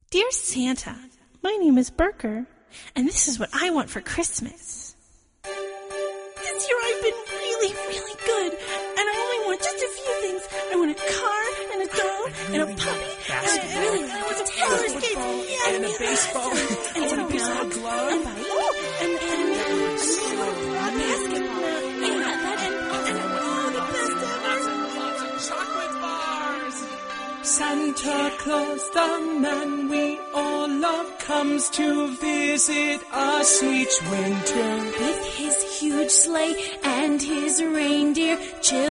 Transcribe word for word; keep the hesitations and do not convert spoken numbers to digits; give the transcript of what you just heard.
Dear Santa, my name is Burker, and this is what I want for Christmas. This year I've been really, really good, and I only want just a few things. I want a car, and a doll, and a puppy, and I really I want some roller skates, yeah, and a baseball, and I want a baseball a glove, and and and and a basketball, yeah, that and and all the best ever. lots of chocolate bars. Santa Claus, the man we all love, comes to visit us each winter With his huge sleigh and his reindeer,